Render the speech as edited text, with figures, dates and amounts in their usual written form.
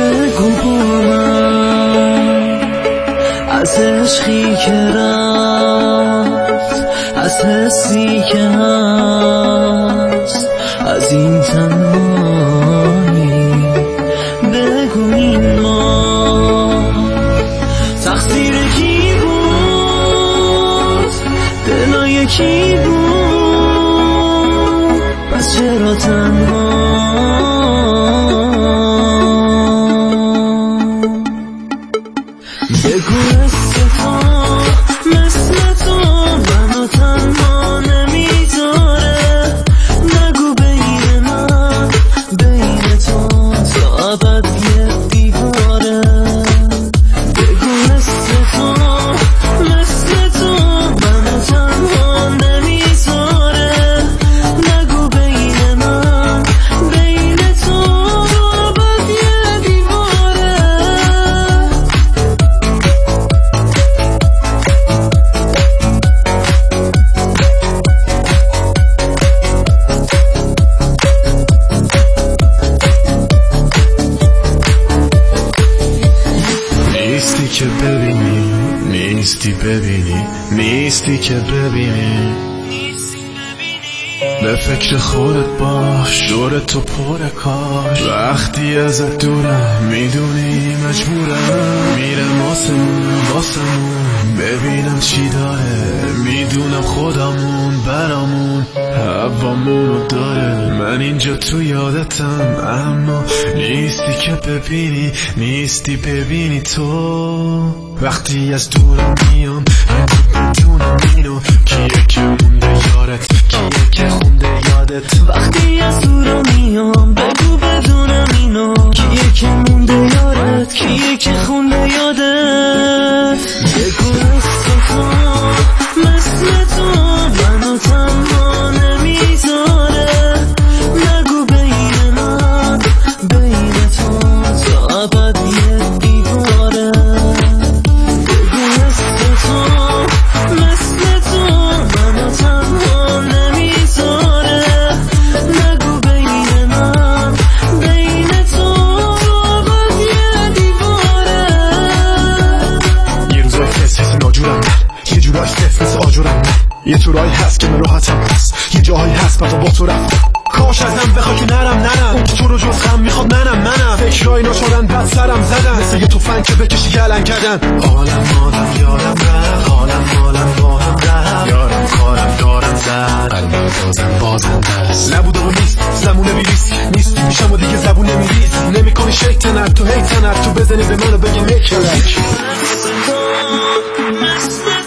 بگو با من از عشقی که رفت، از حسی که هست، از این تنهایی بگو این ما تقصیر کی بود، دلای کی بود، پس چرا تنها بگو مثل تو منو تنها نمیذاره، نگو بین من بین تو تا ابد یه دیواره، بگو مثل تو منو تنها نمیذاره، نگو بین من بین تو تا ابد یه دیواره. نیستی که ببینی، نیستی ببینی، نیستی که ببینی، به فکر خودت باش، دور تو پر کاش، وقتی ازت دورم میدونی مجبورم، میرم واسمون ببینم چی داره، میدونم خودمون برامون هوامونو داره، من اینجا تو یادتم اما نیستی که ببینی، نیستی ببینی تو، وقتی از دورم میام بدونم اینو کیه که مونده یارت، کیه که خونده یادت، وقتی از دورم میام بگو بدونم اینو کیه که مونده یارت، کیه که خونده یادت، بگو مثل تو منو تنها نمیذاره، نگو بین من بین تو تا ابد یه دیواره، بگو مثل تو منو تنها نمیذاره، نگو بین من بین تو تا ابد یه دیواره. یه روزای حس ناجورم، یه جورایی حس مثل آجورم، یه طورایی هست که من راحتم هست، یه جاهایی هست بعد با تو رفتم، کاش ازم بخوای که نرم اون که تو رو جز غم میخواد منم فکرای ناشدن بد سرم زدن، مثل یه توفنگ که بکشی گلن کردن، حالم یادم رفت، حالم با هم رفت، یارم کارم دارم زد، قلبم بازم دست نبود و نیست، زمونه بیریست نیستی میشم و دیگه زبون نمیریز، نمیکنی شیطنت تو هیتنت، تو بزنی به منو بگی میکلک.